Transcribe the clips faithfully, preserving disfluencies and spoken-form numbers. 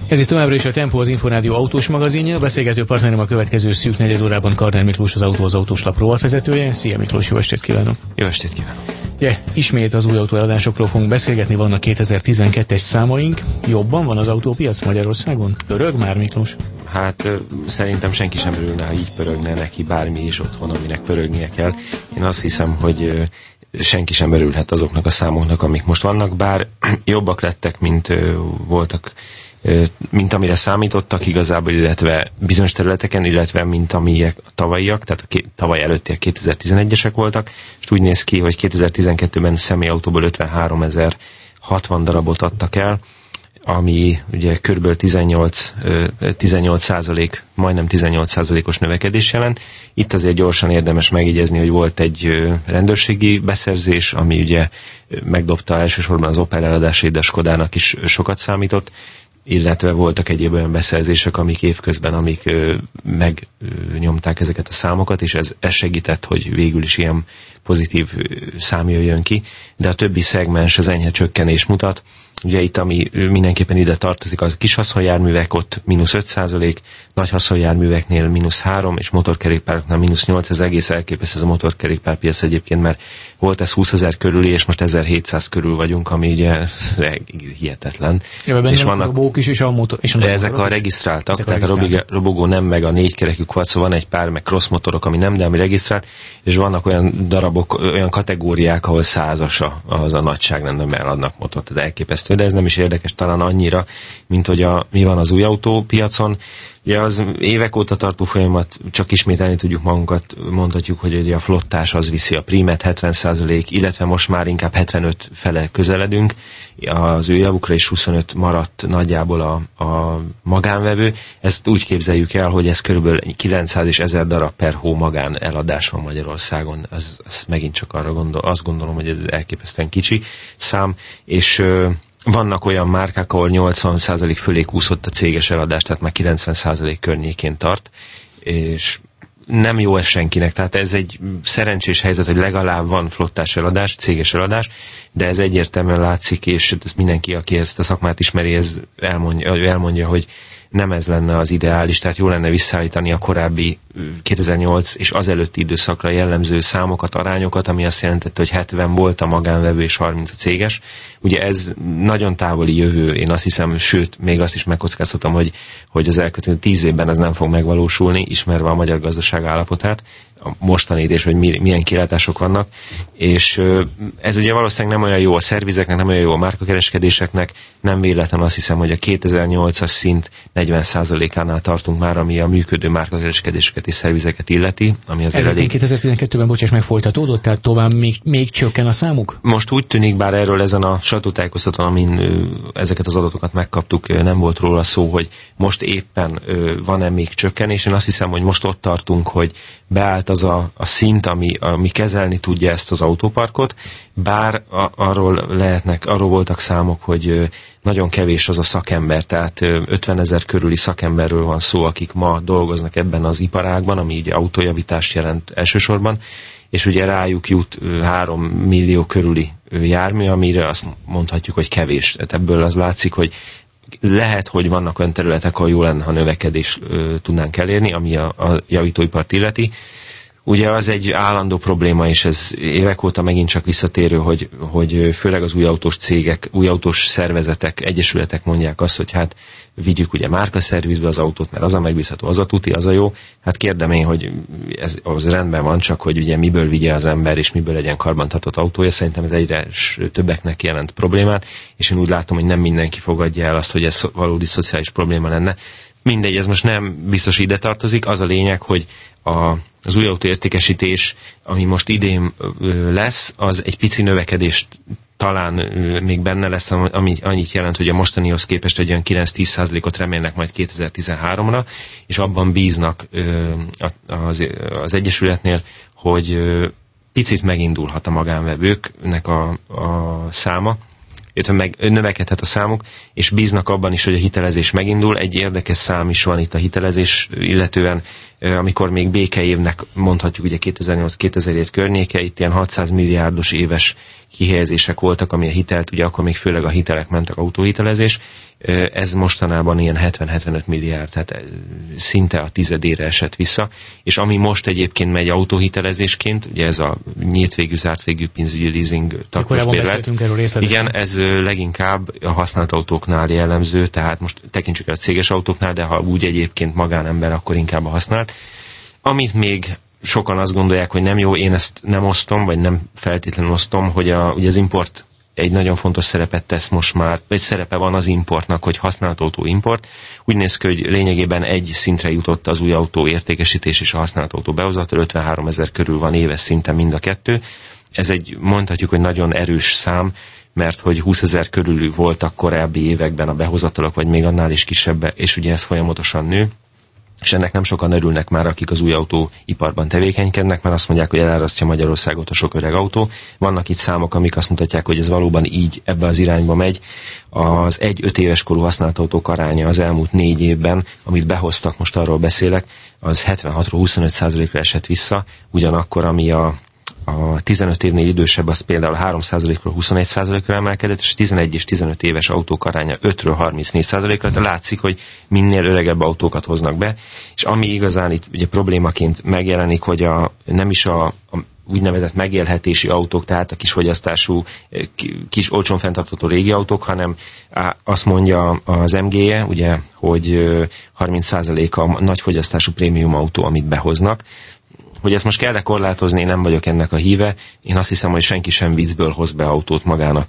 Ez itt továbbra is a Tempo, az Inforádió autós magazinja. Beszélgető partnerem a következő szűk negyed órában Karner Miklós, az Autó az Autós Lap rovatvezetője. Szia Miklós, jó estét kívánok! Jó estét kívánok! Ugye, ismét az új autóeladásokról fogunk beszélgetni, vannak kétezer-tizenkettes számaink. Jobban van az autópiac Magyarországon? Pörög már, Miklós? Hát szerintem senki sem örülne, ha így pörögne neki bármi is otthon, aminek pörögnie kell. Én azt hiszem, hogy senki sem örülhet azoknak a számoknak, amik most vannak, bár jobbak lettek, mint voltak, mint amire számítottak igazából, illetve bizonyos területeken, illetve mint amilyen tavalyiak, tehát a tavaly előttiek kétezer-tizenegyesek voltak, és úgy néz ki, hogy kétezer-tizenkettőben személyautóból ötvenháromezer hatvan darabot adtak el, ami ugye körülbelül tizennyolc, tizennyolc százalék, majdnem tizennyolc százalékos növekedés jelent. Itt azért gyorsan érdemes megjegyezni, hogy volt egy rendőrségi beszerzés, ami ugye megdobta elsősorban az Opel eladásait, de a Skodának is sokat számított, illetve voltak egyéb olyan beszerzések, amik évközben, amik ö, megnyomták ezeket a számokat, és ez, ez segített, hogy végül is ilyen pozitív szám jöjjön ki, de a többi szegmens az enyhe csökkenés mutat. Ugye itt, ami mindenképpen ide tartozik, az kis haszonjárművek, ott mínusz öt százalék, nagy haszonjárműveknél mínusz három, és motorkerékpároknál mínusz nyolc, ez egész elképesztő ez a motorkerékpárpiac egyébként, mert volt ez húszezer körüli, és most ezerhétszáz körül vagyunk, ami ugye hihetetlen. Ja, és vannak a robók is, és a motor, és a de ezek a regisztráltak, ezek tehát a regisztráltak. robogó nem, meg a négykerekű quad, van egy pár, meg cross motorok, ami nem, de ami regisztrált, és vannak olyan darabok, olyan kategóriák, ahol százasa az a nagyságrendben adnak motort, tehát elképesztő. De ez nem is érdekes talán annyira, mint hogy a, mi van az új autópiacon. Ugye az évek óta tartó folyamat, csak ismételni tudjuk magunkat, mondhatjuk, hogy ugye a flottás az viszi a prímet, hetven százalék, illetve most már inkább hetvenöt fele közeledünk, az ő javukra is huszonöt maradt nagyjából a, a magánvevő. Ezt úgy képzeljük el, hogy ez körülbelül kilencszáz és ezer darab per hó magán eladás van Magyarországon. Ez, ez megint csak arra gondol, azt gondolom, hogy ez elképesztően kicsi szám, és vannak olyan márkák, ahol nyolcvan százalék fölé kúszott a céges eladás, tehát már kilencven százalék környékén tart, és nem jó ez senkinek, tehát ez egy szerencsés helyzet, hogy legalább van flottás eladás, céges eladás, de ez egyértelműen látszik, és ez mindenki, aki ezt a szakmát ismeri, ez elmondja, elmondja, hogy nem ez lenne az ideális, tehát jó lenne visszaállítani a korábbi kétezer-nyolc és az előtti időszakra jellemző számokat, arányokat, ami azt jelentette, hogy hetven volt a magánvevő és harminc a céges. Ugye ez nagyon távoli jövő, én azt hiszem, sőt, még azt is megkockáztatom, hogy, hogy az elkövetkező tíz évben ez nem fog megvalósulni, ismerve a magyar gazdaság állapotát, a mostanét, és hogy milyen kilátások vannak, és ez ugye valószínűleg nem olyan jó a szervizeknek, nem olyan jó a márkakereskedéseknek, nem véletlen azt hiszem, hogy a kétezer-nyolcas szint negyven százalékánál tartunk már, ami a működő márkakereskedéseket és szervizeket illeti, ami azért ez elég... kétezer-tizenkettőben, bocsáss meg, folytatódott, tehát tovább még, még csökken a számuk? Most úgy tűnik, bár erről ezen a sajtótájékoztatón, amin ezeket az adatokat megkaptuk, nem volt róla szó, hogy most éppen van-e még csökkenés. Én azt hiszem, hogy most ott tartunk, hogy beállt az a, a szint, ami, ami kezelni tudja ezt az autóparkot, bár a, arról lehetnek, arról voltak számok, hogy nagyon kevés az a szakember, tehát ötvenezer körüli szakemberről van szó, akik ma dolgoznak ebben az iparágban, ami ugye autójavítást jelent elsősorban, és ugye rájuk jut három millió körüli jármű, amire azt mondhatjuk, hogy kevés. Tehát ebből az látszik, hogy lehet, hogy vannak olyan területek, ahol jó lenne, ha növekedést ö, tudnánk elérni, ami a, a javítóipart illeti. Ugye az egy állandó probléma, és ez évek óta megint csak visszatérő, hogy, hogy főleg az új autós cégek, új autós szervezetek, egyesületek mondják azt, hogy hát vigyük ugye márkaszervizbe az autót, mert az a megbízható, az a tuti, az a jó. Hát kérdem én, hogy ez az rendben van, csak hogy ugye miből vigye az ember, és miből legyen karbantartott autója. Szerintem ez egyre többeknek jelent problémát, és én úgy látom, hogy nem mindenki fogadja el azt, hogy ez valódi szociális probléma lenne. Mindegy, ez most nem biztos ide tartozik. Az a lényeg, hogy a, az új autóértékesítés, ami most idén ö, lesz, az egy pici növekedést talán ö, még benne lesz, ami annyit jelent, hogy a mostanihoz képest egy olyan kilenc-tíz százalékot remélnek majd kétezer-tizenháromra, és abban bíznak ö, az, az Egyesületnél, hogy ö, picit megindulhat a magánvevőknek a, a száma. illetve meg növekedhet a számuk, és bíznak abban is, hogy a hitelezés megindul. Egy érdekes szám is van itt a hitelezés illetően, amikor még békeévnek mondhatjuk, ugye kétezer-nyolc kétezer-hét környéke, itt ilyen hatszáz milliárdos éves kihelyezések voltak, ami a hitelt, ugye akkor még főleg a hitelek mentek, autóhitelezés. Ez mostanában ilyen hetven-hetvenöt milliárd, tehát szinte a tizedére esett vissza, és ami most egyébként megy autóhitelezésként, ugye ez a nyílt végű, zárt végű pénzügyi leasing tartós bérlet. Igen, ez leginkább a használt autóknál jellemző, tehát most tekintsük el a céges autóknál, de ha úgy egyébként magánember, akkor inkább a használt. Amit még sokan azt gondolják, hogy nem jó, én ezt nem osztom, vagy nem feltétlenül osztom, hogy a, ugye az import egy nagyon fontos szerepet tesz most már, vagy szerepe van az importnak, hogy használt autó import. Úgy néz ki, hogy lényegében egy szintre jutott az új autó értékesítés és a használt autó behozatal, ötvenhárom ezer körül van éves szinten mind a kettő. Ez egy, mondhatjuk, hogy nagyon erős szám, mert hogy húszezer körül voltak korábbi években a behozatalok, vagy még annál is kisebb, és ugye ez folyamatosan nő. És ennek nem sokan örülnek már, akik az új autóiparban tevékenykednek, mert azt mondják, hogy elárasztja Magyarországot a sok öreg autó. Vannak itt számok, amik azt mutatják, hogy ez valóban így ebbe az irányba megy. Az egy-öt éves korú használt autók aránya az elmúlt négy évben, amit behoztak, most arról beszélek, az hetvenhatról huszonöt százalékra esett vissza, ugyanakkor ami a A tizenöt évnél idősebb, az például három százalékról huszonegy százalékra emelkedett, és tizenegy és tizenöt éves autók aránya ötről harmincnégy százalékra, tehát látszik, hogy minél öregebb autókat hoznak be, és ami igazán itt ugye problémaként megjelenik, hogy a, nem is a, a úgynevezett megélhetési autók, tehát a kisfogyasztású, kis olcsón fenntartható régi autók, hanem azt mondja az em gé-je, ugye, hogy harminc százalék a nagyfogyasztású prémium autó, amit behoznak. Hogy ezt most kell-e korlátozni, én nem vagyok ennek a híve. Én azt hiszem, hogy senki sem viccből hoz be autót magának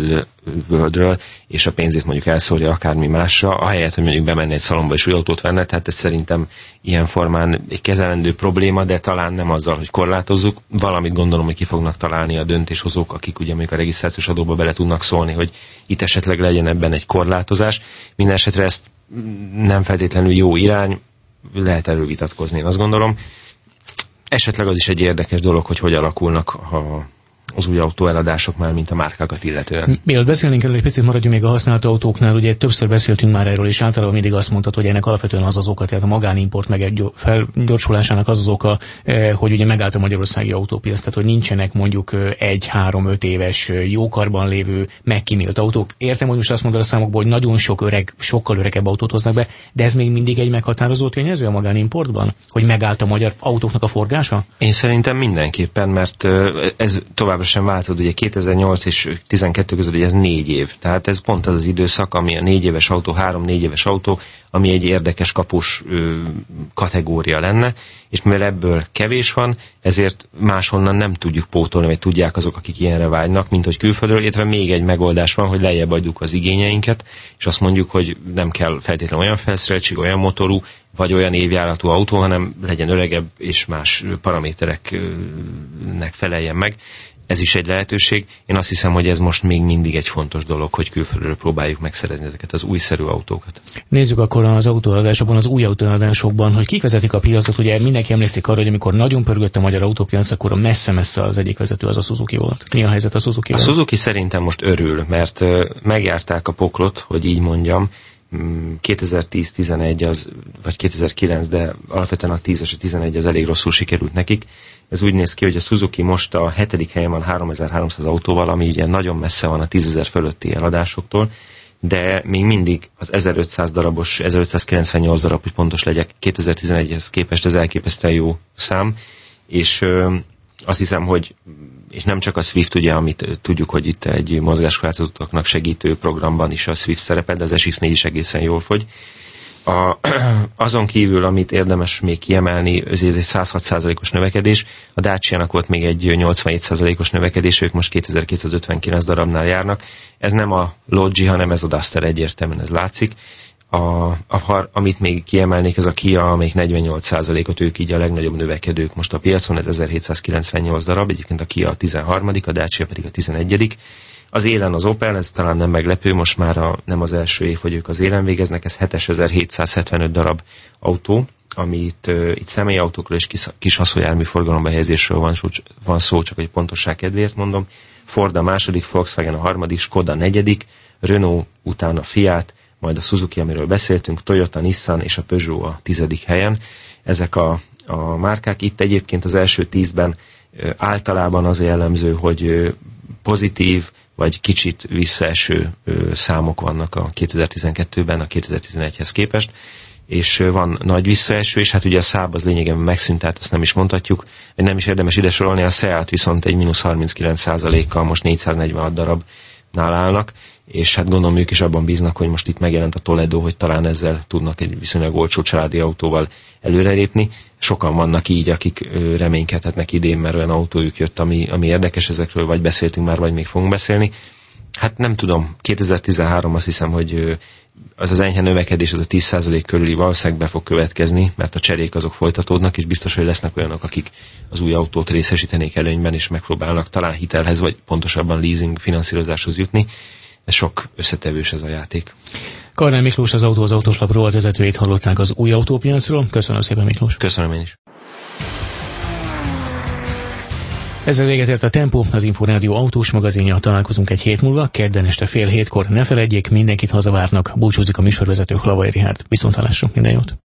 külföldről, és a pénzét mondjuk elszórja akármi másra, ahelyett, hogy mondjuk bemenne egy szalomba és új autót venne, tehát ez szerintem ilyen formán egy kezelendő probléma, de talán nem azzal, hogy korlátozzuk. Valamit gondolom, hogy ki fognak találni a döntéshozók, akik ugye még a regisztrációs adóba bele tudnak szólni, hogy itt esetleg legyen ebben egy korlátozás. Minden esetre ezt nem feltétlenül jó irány, lehet erről vitatkozni, én azt gondolom. Esetleg az is egy érdekes dolog, hogy hogy alakulnak a, az új autóeladások már, mint a márkákat illetően. Mielőtt beszélnénk erről, egy picit maradjunk még a használt autóknál, ugye többször beszéltünk már erről, és általában mindig azt mondtad, hogy ennek alapvetően az az oka, tehát a magánimport meg egy felgyorsulásának az az oka, hogy ugye megállt a magyarországi autópiac, tehát hogy nincsenek mondjuk egy-három-öt éves jókarban lévő megkímélt autók. Értem, hogy most azt mondod a számokból, hogy nagyon sok öreg, sokkal öregebb autót hoznak be, de ez még mindig egy meghatározó tényező a magánimportban, hogy megállt a magyar autóknak a forgása? Én szerintem mindenképpen, mert ez továbbra sem változott, ugye kétezer-nyolc és tizenkettő között, ugye ez négy év. Tehát ez pont az az időszak, ami a négy éves autó, három-négy éves autó, ami egy érdekes kapus ö, kategória lenne, és mivel ebből kevés van, ezért máshonnan nem tudjuk pótolni, vagy tudják azok, akik ilyenre vágynak, mint hogy külföldről, illetve még egy megoldás van, hogy lejjebb adjuk az igényeinket, és azt mondjuk, hogy nem kell feltétlenül olyan felszereltség, olyan motorú, vagy olyan évjáratú autó, hanem legyen öregebb és más paramétereknek feleljen meg. Ez is egy lehetőség. Én azt hiszem, hogy ez most még mindig egy fontos dolog, hogy külföldről próbáljuk megszerezni ezeket az újszerű autókat. Nézzük akkor az autóeladásokban, az új autóeladásokban, hogy kik vezetik a piacot. Ugye mindenki emlékszik arra, hogy amikor nagyon pörgött a magyar autópiac, akkor a messze-messze az egyik vezető az a Suzuki volt. Mi a helyzet a Suzuki-val? A Suzuki szerintem most örül, mert megjárták a poklot, hogy így mondjam. kétezer-tíz tizenegy az, vagy kétezer-kilenc, de alapvetően a tíz és a tizenegy az elég rosszul sikerült nekik. Ez úgy néz ki, hogy a Suzuki most a hetedik helyen van háromezer-háromszáz autóval, ami ugye nagyon messze van a tízezer fölötti eladásoktól, de még mindig az ezerötszáz darabos, ezerötszázkilencvennyolc darab, hogy pontos legyek, kétezer-tizenegyhez képest ez elképesztően jó szám, és ö, azt hiszem, hogy és nem csak a Swift, ugye, amit tudjuk, hogy itt egy mozgáskorlátozottaknak segítő programban is a Swift szerepel, de az es iksz négy is egészen jól fogy. A, azon kívül, amit érdemes még kiemelni, ez egy száz hat százalékos növekedés, a Dacia-nak volt még egy nyolcvanhét százalékos növekedés, ők most kétezer-kétszázötvenkilenc darabnál járnak. Ez nem a Logi, hanem ez a Duster, egyértelműen ez látszik. A, a, amit még kiemelnék, ez a Kia, amelyik negyvennyolc százalékot, ők így a legnagyobb növekedők most a piacon, ez ezerhétszázkilencvennyolc darab, egyébként a Kia a tizenharmadik, a Dacia pedig a tizenegyedik. Az élen az Opel, ez talán nem meglepő, most már a, nem az első év, hogy ők az élen végeznek, ez hétezer-hétszázhetvenöt darab autó, amit uh, itt személyautókról és kis, kis haszonjármű forgalomba helyezésről van, van szó, csak hogy pontosság kedvéért mondom. Ford a második, Volkswagen a harmadik, Skoda a negyedik, Renault, utána Fiat, majd a Suzuki, amiről beszéltünk, Toyota, Nissan és a Peugeot a tizedik helyen. Ezek a, a márkák. Itt egyébként az első tízben általában az jellemző, hogy pozitív vagy kicsit visszaeső számok vannak a kétezer-tizenkettőben a kétezer-tizenegyhez képest, és van nagy visszaeső, és hát ugye a Saab az lényegében megszűnt, tehát ezt nem is mondhatjuk, nem is érdemes ide sorolni, a Seat viszont egy mínusz harminckilenc százalékkal most négyszáznegyvenhat darabnál állnak, és hát gondolom ők is abban bíznak, hogy most itt megjelent a Toledo, hogy talán ezzel tudnak egy viszonylag olcsó családi autóval előrelépni. Sokan vannak így, akik reménykedhetnek idén, mert olyan autójuk jött, ami, ami érdekes, ezekről vagy beszéltünk már, vagy még fogunk beszélni. Hát nem tudom, kétezer-tizenhárom azt hiszem, hogy az az enyhe növekedés, az a tíz százalék körüli valószínűleg be fog következni, mert a cserék azok folytatódnak, és biztos, hogy lesznek olyanok, akik az új autót részesítenék előnyben, és megpróbálnak talán hitelhez, vagy pontosabban leasing finanszírozáshoz jutni. Ez sok összetevős ez a játék. Karnál Miklós, az Autó az Autóslap rovatvezetőjét hallották az új autópiacról. Köszönöm szépen, Miklós. Köszönöm én is. Ezzel véget ért a Tempó, az Inforádió autós magazinja. Találkozunk egy hét múlva, kedden este fél hétkor. Ne feledjék, mindenkit hazavárnak. Búcsúzik a műsorvezető, Hlavai Richárd. Viszonthallásra, minden jót!